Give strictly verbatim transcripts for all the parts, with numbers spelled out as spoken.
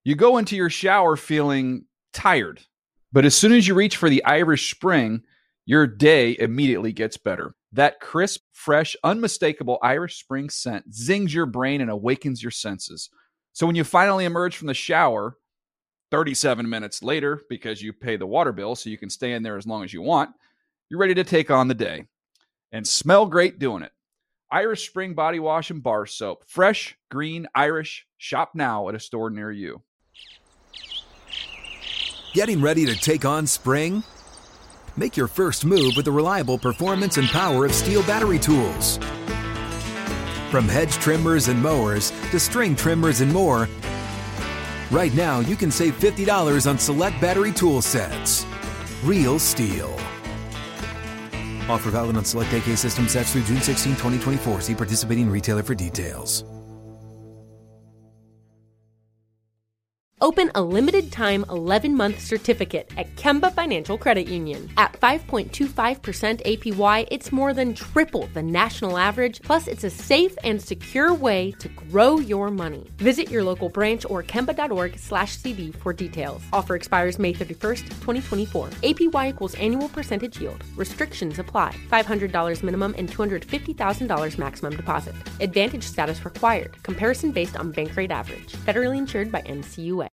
You go into your shower feeling tired, but as soon as you reach for the Irish Spring, your day immediately gets better. That crisp, fresh, unmistakable Irish Spring scent zings your brain and awakens your senses. So when you finally emerge from the shower, thirty-seven minutes later, because you pay the water bill so you can stay in there as long as you want, you're ready to take on the day. And smell great doing it. Irish Spring Body Wash and Bar Soap. Fresh, green, Irish. Shop now at a store near you. Getting ready to take on spring? Make your first move with the reliable performance and power of Steel battery tools. From hedge trimmers and mowers to string trimmers and more, right now you can save fifty dollars on select battery tool sets. Real Steel. Offer valid on select A K system sets through June sixteenth, twenty twenty-four. See participating retailer for details. Open a limited-time eleven-month certificate at Kemba Financial Credit Union. At five point two five percent A P Y, it's more than triple the national average, plus it's a safe and secure way to grow your money. Visit your local branch or kemba.org slash CD for details. Offer expires May thirty-first, twenty twenty-four. A P Y equals annual percentage yield. Restrictions apply. five hundred dollars minimum and two hundred fifty thousand dollars maximum deposit. Advantage status required. Comparison based on bank rate average. Federally insured by N C U A.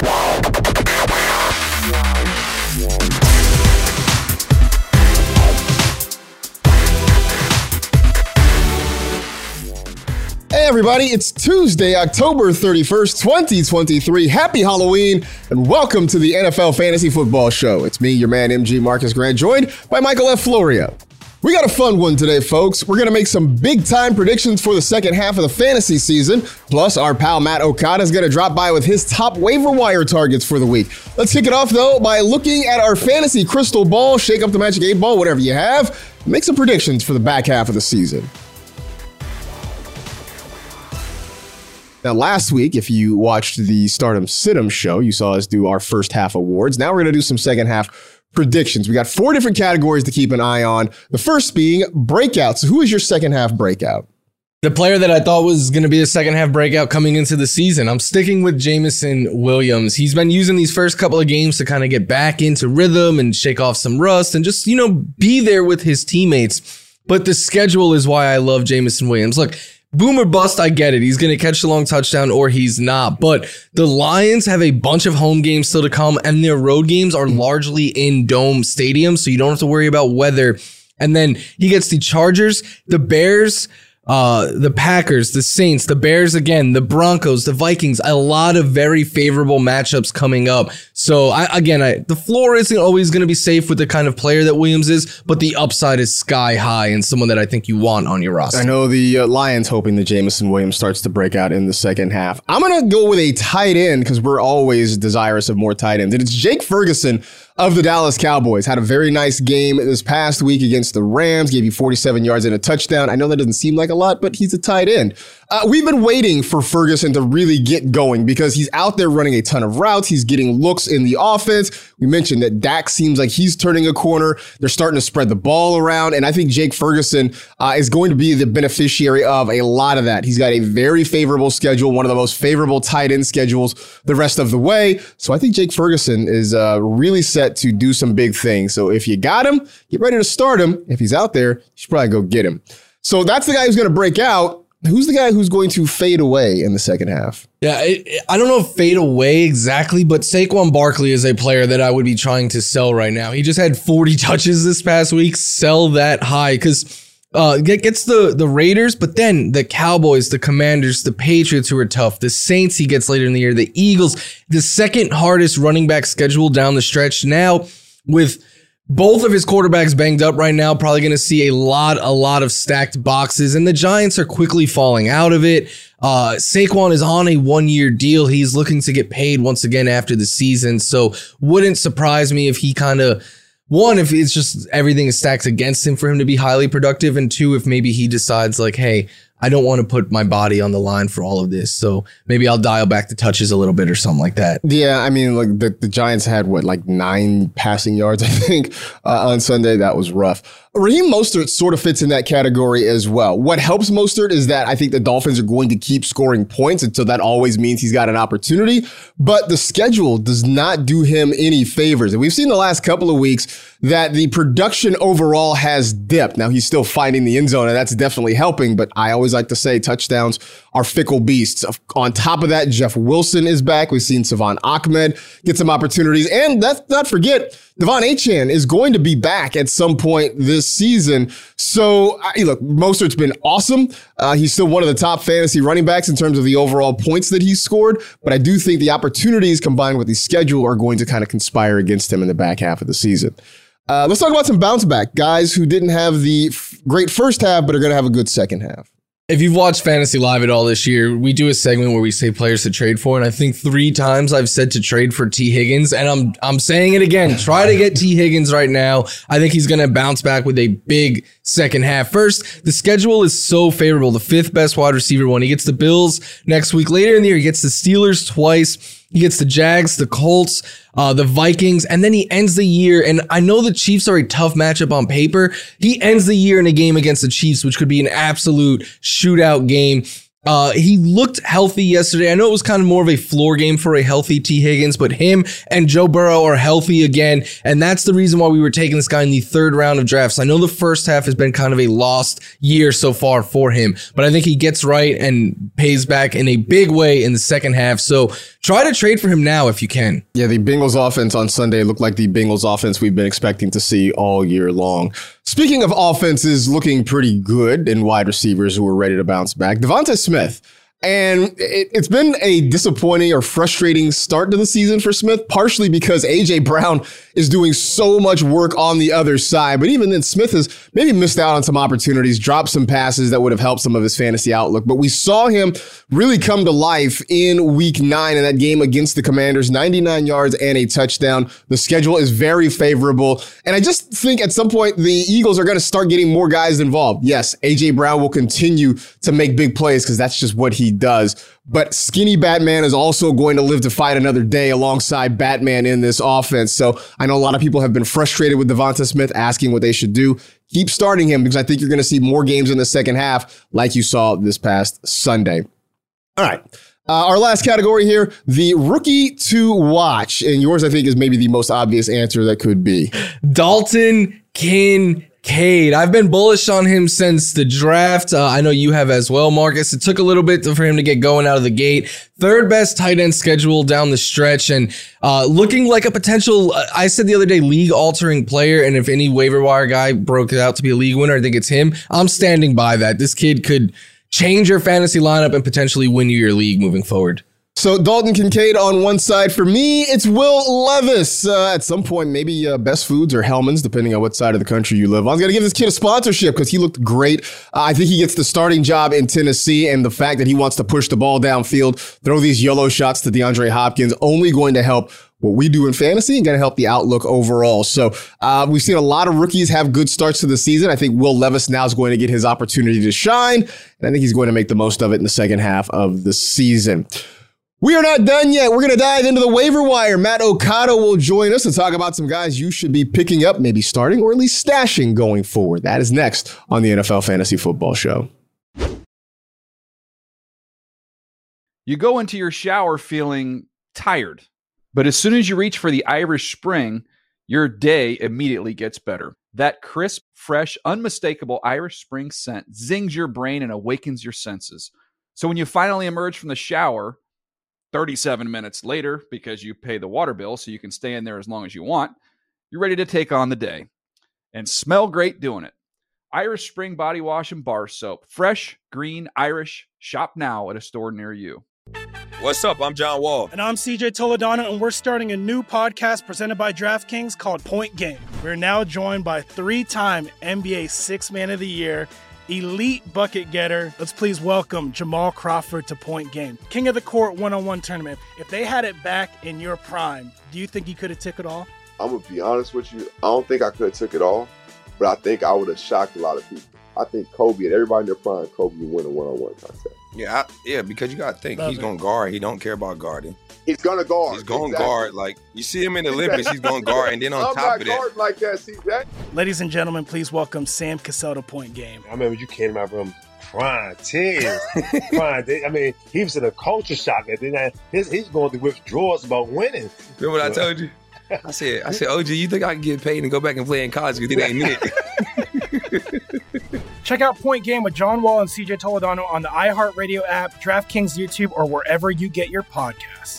Hey everybody, it's Tuesday, October thirty-first, twenty twenty-three. Happy Halloween and welcome to the N F L Fantasy Football Show. It's me, your man M G Marcus Grant, joined by Michael F. Florio. We got a fun one today, folks. We're going to make some big-time predictions for the second half of the fantasy season. Plus, our pal Matt Okada is going to drop by with his top waiver wire targets for the week. Let's kick it off, though, by looking at our fantasy crystal ball, shake up the magic eight ball, whatever you have, make some predictions for the back half of the season. Now, last week, if you watched the Stardom Situm show, you saw us do our first half awards. Now we're going to do some second half predictions. We got four different categories to keep an eye on. The first being breakouts. Who is your second half breakout? The player that I thought was going to be a second half breakout coming into the season. I'm sticking with Jameson Williams. He's been using these first couple of games to kind of get back into rhythm and shake off some rust and just, you know, be there with his teammates. But the schedule is why I love Jameson Williams. Look, boom or bust, I get it. He's going to catch the long touchdown or he's not. But the Lions have a bunch of home games still to come, and their road games are largely in dome stadiums, so you don't have to worry about weather. And then he gets the Chargers, the Bears, uh, the Packers, the Saints, the Bears again, the Broncos, the Vikings. A lot of very favorable matchups coming up. So, I, again, I, the floor isn't always going to be safe with the kind of player that Williams is, but the upside is sky high and someone that I think you want on your roster. I know the uh, Lions hoping that Jameson Williams starts to break out in the second half. I'm going to go with a tight end because we're always desirous of more tight ends. And it's Jake Ferguson of the Dallas Cowboys. Had a very nice game this past week against the Rams, gave you forty-seven yards and a touchdown. I know that doesn't seem like a lot, but he's a tight end. Uh, we've been waiting for Ferguson to really get going because he's out there running a ton of routes. He's getting looks in the offense. We mentioned that Dak seems like he's turning a corner. They're starting to spread the ball around. And I think Jake Ferguson uh, is going to be the beneficiary of a lot of that. He's got a very favorable schedule, one of the most favorable tight end schedules the rest of the way. So I think Jake Ferguson is uh, really set to do some big things. So if you got him, get ready to start him. If he's out there, you should probably go get him. So that's the guy who's going to break out. Who's the guy who's going to fade away in the second half? Yeah, it, it, I don't know if fade away exactly, but Saquon Barkley is a player that I would be trying to sell right now. He just had forty touches this past week. Sell that high because uh, gets the, the Raiders, but then the Cowboys, the Commanders, the Patriots who are tough, the Saints he gets later in the year, the Eagles, the second hardest running back schedule down the stretch. Now with both of his quarterbacks banged up right now, probably going to see a lot, a lot of stacked boxes, and the Giants are quickly falling out of it. Uh, Saquon is on a one-year deal. He's looking to get paid once again after the season, so wouldn't surprise me if he kind of, one, if it's just everything is stacked against him for him to be highly productive, and two, if maybe he decides like, hey, I don't want to put my body on the line for all of this. So maybe I'll dial back the touches a little bit or something like that. Yeah, I mean, like the, the Giants had, what, like nine passing yards, I think, uh, on Sunday. That was rough. Raheem Mostert sort of fits in that category as well. What helps Mostert is that I think the Dolphins are going to keep scoring points, and so that always means he's got an opportunity. But the schedule does not do him any favors. And we've seen the last couple of weeks that the production overall has dipped. Now, he's still finding the end zone, and that's definitely helping. But I always like to say touchdowns are fickle beasts. On top of that, Jeff Wilson is back. We've seen Savon Ahmed get some opportunities. And let's not forget, Devon Achane is going to be back at some point this season. So, I, look, Mostert's been awesome. Uh, he's still one of the top fantasy running backs in terms of the overall points that he's scored. But I do think the opportunities combined with the schedule are going to kind of conspire against him in the back half of the season. Uh, let's talk about some bounce back guys who didn't have the f- great first half, but are going to have a good second half. If you've watched Fantasy Live at all this year, we do a segment where we say players to trade for, and I think three times I've said to trade for T. Higgins, and I'm I'm saying it again. Try to get T. Higgins right now. I think he's going to bounce back with a big second half. First, the schedule is so favorable. The fifth best wide receiver one. He gets the Bills next week. Later in the year, he gets the Steelers twice. He gets the Jags, the Colts, uh, the Vikings, and then he ends the year. And I know the Chiefs are a tough matchup on paper. He ends the year in a game against the Chiefs, which could be an absolute shootout game. Uh, he looked healthy yesterday. I know it was kind of more of a floor game for a healthy T. Higgins, but him and Joe Burrow are healthy again. And that's the reason why we were taking this guy in the third round of drafts. I know the first half has been kind of a lost year so far for him, but I think he gets right and pays back in a big way in the second half. So try to trade for him now if you can. Yeah, the Bengals offense on Sunday looked like the Bengals offense we've been expecting to see all year long. Speaking of offenses looking pretty good and wide receivers who are ready to bounce back, Devonta Smith. And it, it's been a disappointing or frustrating start to the season for Smith, partially because A J Brown is doing so much work on the other side. But even then, Smith has maybe missed out on some opportunities, dropped some passes that would have helped some of his fantasy outlook. But we saw him really come to life in week nine in that game against the Commanders, ninety-nine yards and a touchdown. The schedule is very favorable. And I just think at some point, the Eagles are going to start getting more guys involved. Yes, A J Brown will continue to make big plays because that's just what he does. But skinny Batman is also going to live to fight another day alongside Batman in this offense. So I know a lot of people have been frustrated with Devonta Smith, asking what they should do. Keep starting him because I think you're going to see more games in the second half like you saw this past Sunday. All right. Uh, our last category here, the rookie to watch. And yours, I think, is maybe the most obvious answer that could be. Dalton Kincaid. I've been bullish on him since the draft. Uh, I know you have as well, Marcus. It took a little bit for him to get going out of the gate. Third best tight end schedule down the stretch and uh, looking like a potential, uh, I said the other day, league-altering player. And if any waiver wire guy broke it out to be a league winner, I think it's him. I'm standing by that. This kid could change your fantasy lineup and potentially win you your league moving forward. So Dalton Kincaid on one side. For me, it's Will Levis. Uh, at some point, maybe uh, Best Foods or Hellman's, depending on what side of the country you live on. I was going to give this kid a sponsorship because he looked great. Uh, I think he gets the starting job in Tennessee, and the fact that he wants to push the ball downfield, throw these yellow shots to DeAndre Hopkins, only going to help what we do in fantasy and going to help the outlook overall. So uh, we've seen a lot of rookies have good starts to the season. I think Will Levis now is going to get his opportunity to shine, and I think he's going to make the most of it in the second half of the season. We are not done yet. We're going to dive into the waiver wire. Matt Okada will join us to talk about some guys you should be picking up, maybe starting or at least stashing going forward. That is next on the N F L Fantasy Football Show. You go into your shower feeling tired, but as soon as you reach for the Irish Spring, your day immediately gets better. That crisp, fresh, unmistakable Irish Spring scent zings your brain and awakens your senses. So when you finally emerge from the shower, thirty-seven minutes later, because you pay the water bill so you can stay in there as long as you want, you're ready to take on the day and smell great doing it. Irish Spring Body Wash and Bar Soap. Fresh, green, Irish. Shop now at a store near you. What's up? I'm John Wall. And I'm C J Toledano, and we're starting a new podcast presented by DraftKings called Point Game. We're now joined by three-time N B A Sixth Man of the Year, elite bucket getter. Let's please welcome Jamal Crawford to Point Game. King of the Court one-on-one tournament. If they had it back in your prime, do you think he could have took it all? I'm going to be honest with you. I don't think I could have took it all, but I think I would have shocked a lot of people. I think Kobe and everybody in their prime, Kobe will win a one-on-one contest. Yeah, I, yeah, because you got to think, Love he's it. going to guard. He don't care about guarding. He's going to guard. He's going to exactly. guard. Like, you see him in the Olympics, he's going to guard. And then on I'm top not of that, guarding like that, C J. Ladies and gentlemen, please welcome Sam Cassell to Point Game. I remember you came out from crying, tears, crying. I mean, he was in a culture shock. And then his, he's going through withdrawals about winning. remember what I told you? I said, I said, O G, you think I can get paid and go back and play in college because it ain't it? Check out Point Game with John Wall and C J Toledano on the iHeartRadio app, DraftKings YouTube, or wherever you get your podcasts.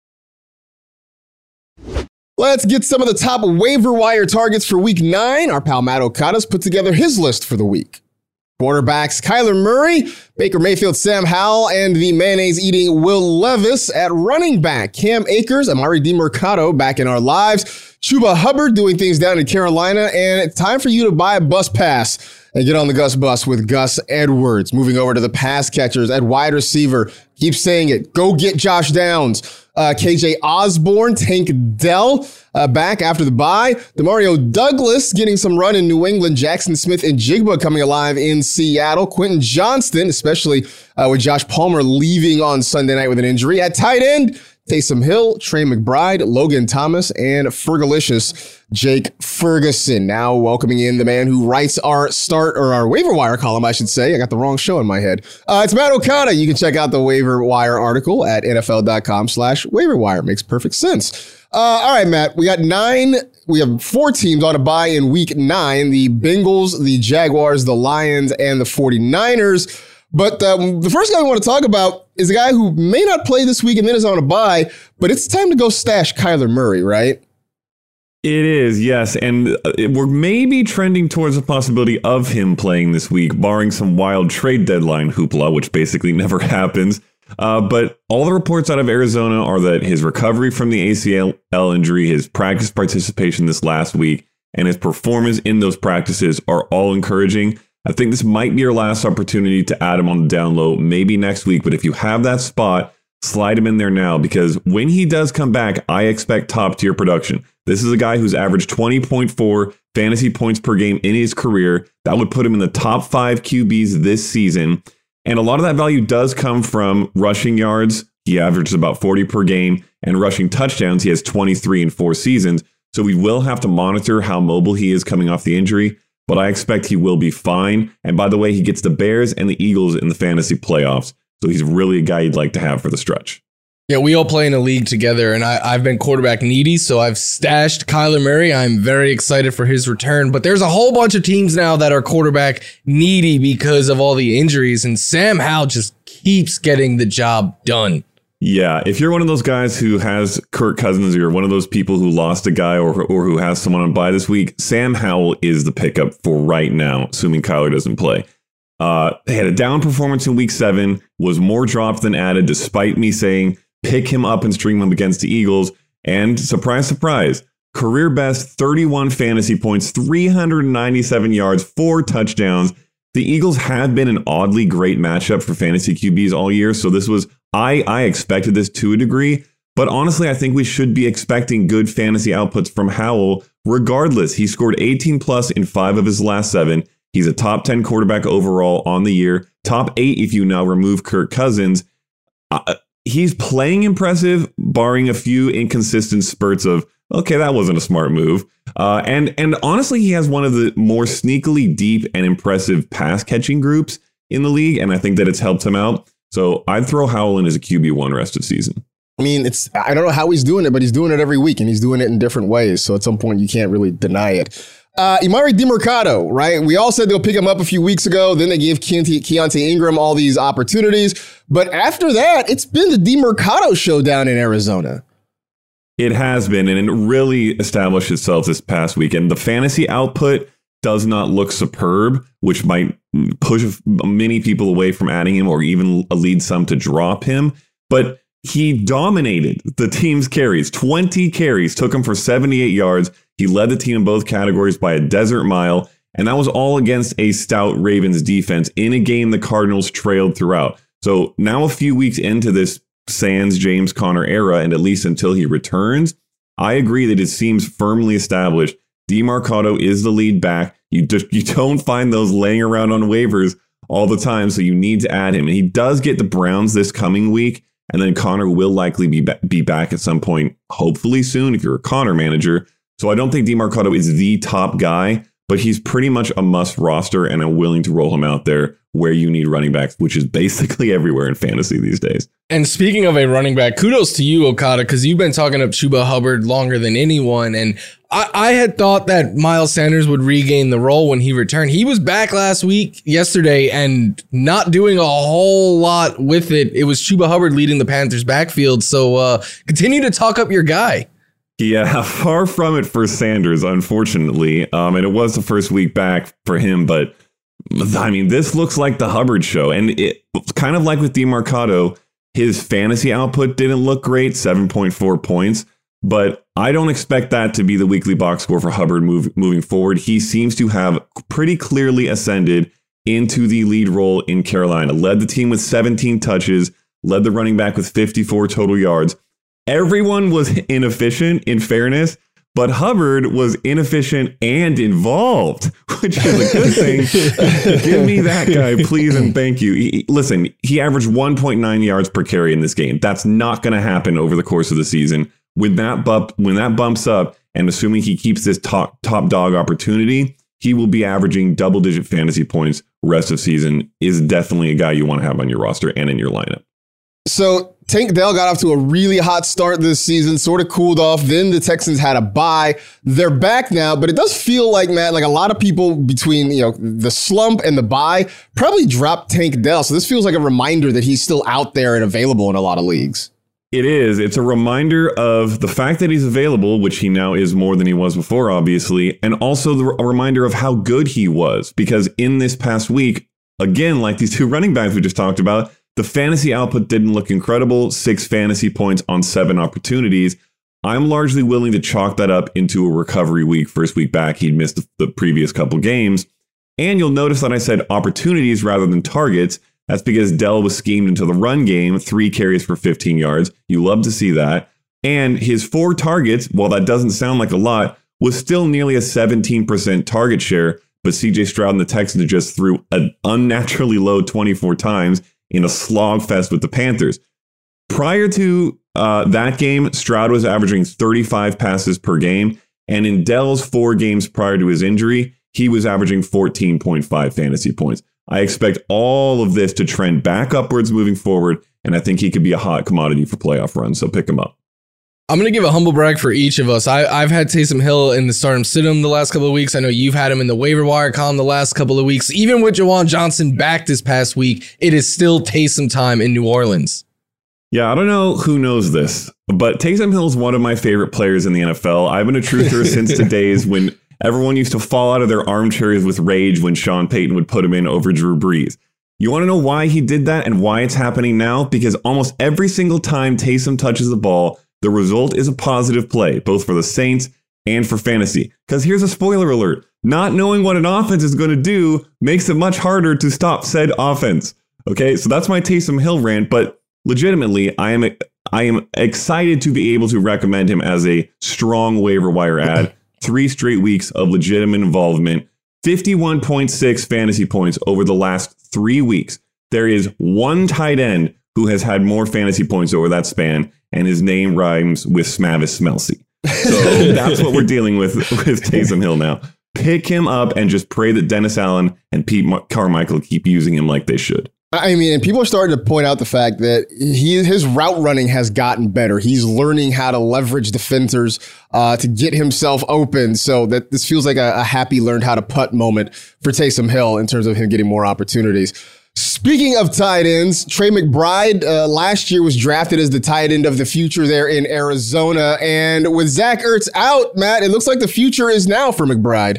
Let's get some of the top waiver wire targets for week nine. Our pal Matt Okada's put together his list for the week. Quarterbacks Kyler Murray, Baker Mayfield, Sam Howell, and the mayonnaise-eating Will Levis. At running back, Cam Akers, Amari DiMercado back in our lives, Chuba Hubbard doing things down in Carolina, and it's time for you to buy a bus pass and get on the Gus bus with Gus Edwards. Moving over to the pass catchers at wide receiver, keep saying it, go get Josh Downs. Uh, K J Osborne, Tank Dell uh, back after the bye. DeMario Douglas getting some run in New England. Jackson Smith and Jigba coming alive in Seattle. Quentin Johnston, especially uh, with Josh Palmer leaving on Sunday night with an injury. At tight end, Taysom Hill, Trey McBride, Logan Thomas, and Fergalicious Jake Ferguson. Now welcoming in the man who writes our start or our waiver wire column, I should say. I got the wrong show in my head. Uh, it's Matt Okada. You can check out the waiver wire article at NFL.com slash waiver wire. Makes perfect sense. Uh, all right, Matt, we got nine. We have four teams on a bye in week nine. The Bengals, the Jaguars, the Lions, and the 49ers. But um, the first guy we want to talk about is a guy who may not play this week and then is on a bye, but it's time to go stash Kyler Murray, right? It is, yes. And we're maybe trending towards the possibility of him playing this week, barring some wild trade deadline hoopla, which basically never happens. Uh, but all the reports out of Arizona are that his recovery from the A C L injury, his practice participation this last week, and his performance in those practices are all encouraging. I think this might be your last opportunity to add him on the down low, maybe next week. But if you have that spot, slide him in there now, because when he does come back, I expect top tier production. This is a guy who's averaged twenty point four fantasy points per game in his career. That would put him in the top five Q Bs this season. And a lot of that value does come from rushing yards. He averages about forty per game, and rushing touchdowns. He has twenty-three in four seasons. So we will have to monitor how mobile he is coming off the injury. But I expect he will be fine. And by the way, he gets the Bears and the Eagles in the fantasy playoffs. So he's really a guy you'd like to have for the stretch. Yeah, we all play in a league together, and I, I've been quarterback needy, so I've stashed Kyler Murray. I'm very excited for his return. But there's a whole bunch of teams now that are quarterback needy because of all the injuries, and Sam Howell just keeps getting the job done. Yeah, if you're one of those guys who has Kirk Cousins, or you're one of those people who lost a guy or or who has someone on bye this week, Sam Howell is the pickup for right now, assuming Kyler doesn't play. Uh, they had a down performance in week seven, was more dropped than added, despite me saying pick him up and stream him against the Eagles. And surprise, surprise, career best thirty-one fantasy points, three hundred ninety-seven yards, four touchdowns. The Eagles have been an oddly great matchup for fantasy Q Bs all year, so this was I, I expected this to a degree, but honestly, I think we should be expecting good fantasy outputs from Howell regardless. He scored eighteen plus in five of his last seven. He's a top ten quarterback overall on the year, top eight if you now remove Kirk Cousins. Uh, he's playing impressive, barring a few inconsistent spurts of, okay, that wasn't a smart move. Uh, and, and honestly, he has one of the more sneakily deep and impressive pass catching groups in the league, and I think that it's helped him out. So I'd throw Howell in as a Q B one rest of season. I mean, it's I don't know how he's doing it, but he's doing it every week, and he's doing it in different ways. So at some point, you can't really deny it. Uh, Amari DiMercado, right? We all said they'll pick him up a few weeks ago. Then they gave Keontae, Keontae Ingram all these opportunities. But after that, it's been the DiMercado show down in Arizona. It has been, and it really established itself this past weekend. The fantasy output does not look superb, which might push many people away from adding him or even lead some to drop him. But he dominated the team's carries. twenty carries, took him for seventy-eight yards. He led the team in both categories by a desert mile, and that was all against a stout Ravens defense in a game the Cardinals trailed throughout. So now a few weeks into this Sans James Conner era, and at least until he returns, I agree that it seems firmly established DeMarcado is the lead back. You just you don't find those laying around on waivers all the time, so you need to add him. And he does get the Browns this coming week, and then Connor will likely be ba- be back at some point, hopefully soon, if you're a Connor manager. So I don't think DeMarcado is the top guy, but he's pretty much a must roster, and I'm willing to roll him out there where you need running backs, which is basically everywhere in fantasy these days. And speaking of a running back, kudos to you, Okada, because you've been talking up Chuba Hubbard longer than anyone. And I, I had thought that Miles Sanders would regain the role when he returned. He was back last week, yesterday, and not doing a whole lot with it. It was Chuba Hubbard leading the Panthers backfield. So uh, continue to talk up your guy. Yeah, far from it for Sanders, unfortunately. Um, and it was the first week back for him, but I mean, this looks like the Hubbard show. And it kind of like with DeMarcado, his fantasy output didn't look great, seven point four points. But I don't expect that to be the weekly box score for Hubbard move, moving forward. He seems to have pretty clearly ascended into the lead role in Carolina. Led the team with seventeen touches, led the running back with fifty-four total yards. Everyone was inefficient, in fairness, but Hubbard was inefficient and involved, which is a good thing. Give me that guy, please, and thank you. He, listen, he averaged one point nine yards per carry in this game. That's not going to happen over the course of the season. When that bump, when that bumps up, and assuming he keeps this top top dog opportunity, he will be averaging double-digit fantasy points rest of season. Is definitely a guy you want to have on your roster and in your lineup. So Tank Dell got off to a really hot start this season, sort of cooled off. Then the Texans had a bye. They're back now, but it does feel like, Matt, like a lot of people between, you know, the slump and the bye probably dropped Tank Dell. So this feels like a reminder that he's still out there and available in a lot of leagues. It is. It's a reminder of the fact that he's available, which he now is more than he was before, obviously, and also the, a reminder of how good he was. Because in this past week, again, like these two running backs we just talked about, the fantasy output didn't look incredible. Six fantasy points on seven opportunities. I'm largely willing to chalk that up into a recovery week. First week back, he'd missed the, the previous couple games. And you'll notice that I said opportunities rather than targets. That's because Dell was schemed into the run game, three carries for fifteen yards. You love to see that. And his four targets, while that doesn't sound like a lot, was still nearly a seventeen percent target share. But C J Stroud and the Texans just threw an unnaturally low twenty-four times in a slog fest with the Panthers. Prior to uh, that game, Stroud was averaging thirty-five passes per game. And in Dell's four games prior to his injury, he was averaging fourteen point five fantasy points. I expect all of this to trend back upwards moving forward, and I think he could be a hot commodity for playoff runs, so pick him up. I'm going to give a humble brag for each of us. I, I've had Taysom Hill in the stardom sit-em the last couple of weeks. I know you've had him in the waiver wire column the last couple of weeks. Even with Jawan Johnson back this past week, it is still Taysom time in New Orleans. Yeah, I don't know who knows this, but Taysom Hill is one of my favorite players in the N F L. I've been a truther since the days when everyone used to fall out of their armchairs with rage when Sean Payton would put him in over Drew Brees. You want to know why he did that and why it's happening now? Because almost every single time Taysom touches the ball, the result is a positive play, both for the Saints and for fantasy. Because here's a spoiler alert. Not knowing what an offense is going to do makes it much harder to stop said offense. Okay, so that's my Taysom Hill rant, but legitimately, I am I am excited to be able to recommend him as a strong waiver wire ad. Three straight weeks of legitimate involvement, fifty-one point six fantasy points over the last three weeks. There is one tight end who has had more fantasy points over that span, and his name rhymes with Smavis Smelsey. So that's what we're dealing with with Taysom Hill now. Pick him up and just pray that Dennis Allen and Pete Carmichael keep using him like they should. I mean, and people are starting to point out the fact that he his route running has gotten better. He's learning how to leverage defenders uh, to get himself open. So that this feels like a, a happy learned how to putt moment for Taysom Hill in terms of him getting more opportunities. Speaking of tight ends, Trey McBride uh, last year was drafted as the tight end of the future there in Arizona. And with Zach Ertz out, Matt, it looks like the future is now for McBride.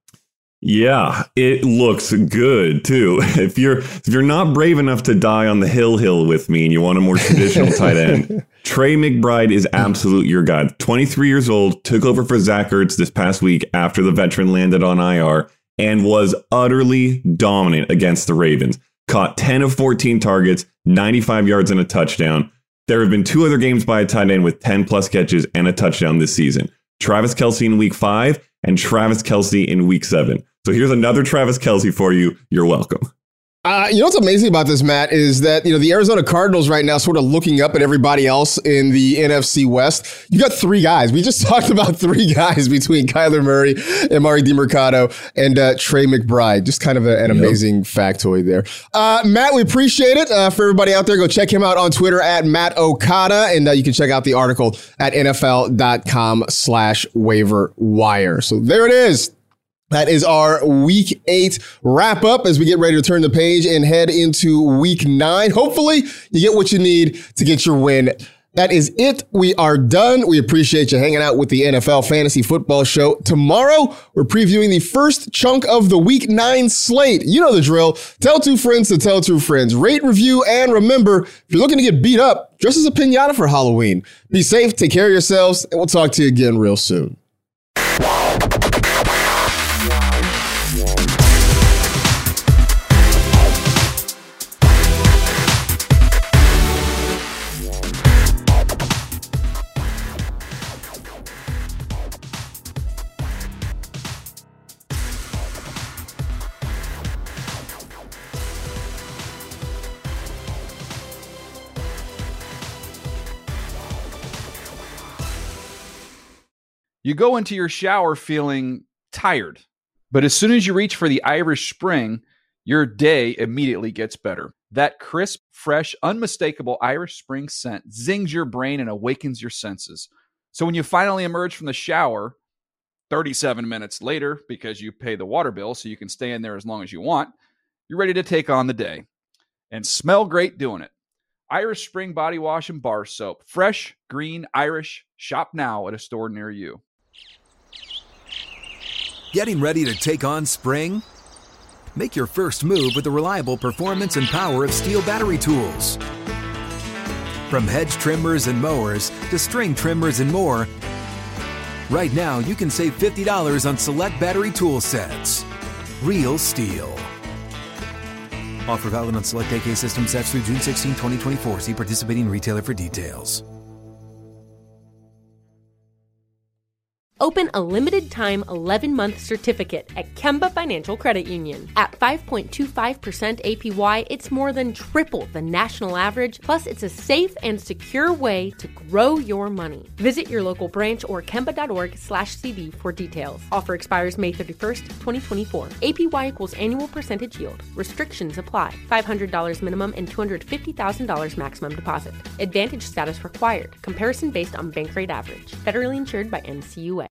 Yeah, it looks good too. If you're if you're not brave enough to die on the hill hill with me and you want a more traditional tight end, Trey McBride is absolute your guy. twenty-three years old, took over for Zach Ertz this past week after the veteran landed on I R and was utterly dominant against the Ravens. Caught ten of fourteen targets, ninety-five yards and a touchdown. There have been two other games by a tight end with ten plus catches and a touchdown this season. Travis Kelce in week five and Travis Kelce in week seven. So here's another Travis Kelce for you. You're welcome. Uh, you know what's amazing about this, Matt, is that, you know, the Arizona Cardinals right now sort of looking up at everybody else in the N F C West. You got three guys. We just talked about three guys between Kyler Murray, Emari Demercado, and uh, Trey McBride. Just kind of a, an yep. amazing factoid there. Uh, Matt, we appreciate it. Uh, for everybody out there, go check him out on Twitter at Matt Okada, and uh, you can check out the article at N F L dot com slash waiver wire. So there it is. That is our week eight wrap up as we get ready to turn the page and head into week nine. Hopefully you get what you need to get your win. That is it. We are done. We appreciate you hanging out with the N F L Fantasy Football Show. Tomorrow, we're previewing the first chunk of the week nine slate. You know the drill. Tell two friends to tell two friends. Rate, review, and remember, if you're looking to get beat up, dress as a piñata for Halloween. Be safe, take care of yourselves, and we'll talk to you again real soon. You go into your shower feeling tired, but as soon as you reach for the Irish Spring, your day immediately gets better. That crisp, fresh, unmistakable Irish Spring scent zings your brain and awakens your senses. So when you finally emerge from the shower, thirty-seven minutes later, because you pay the water bill so you can stay in there as long as you want, you're ready to take on the day and smell great doing it. Irish Spring Body Wash and Bar Soap. Fresh, green, Irish. Shop now at a store near you. Getting ready to take on spring? Make your first move with the reliable performance and power of Steel battery tools. From hedge trimmers and mowers to string trimmers and more, right now you can save fifty dollars on select battery tool sets. Real Steel. Offer valid on select A K system sets through June sixteenth, twenty twenty-four. See participating retailer for details. Open a limited-time eleven-month certificate at Kemba Financial Credit Union. At five point two five percent A P Y, it's more than triple the national average, plus it's a safe and secure way to grow your money. Visit your local branch or kemba.org slash CD for details. Offer expires May thirty-first, twenty twenty-four. A P Y equals annual percentage yield. Restrictions apply. five hundred dollars minimum and two hundred fifty thousand dollars maximum deposit. Advantage status required. Comparison based on bank rate average. Federally insured by N C U A.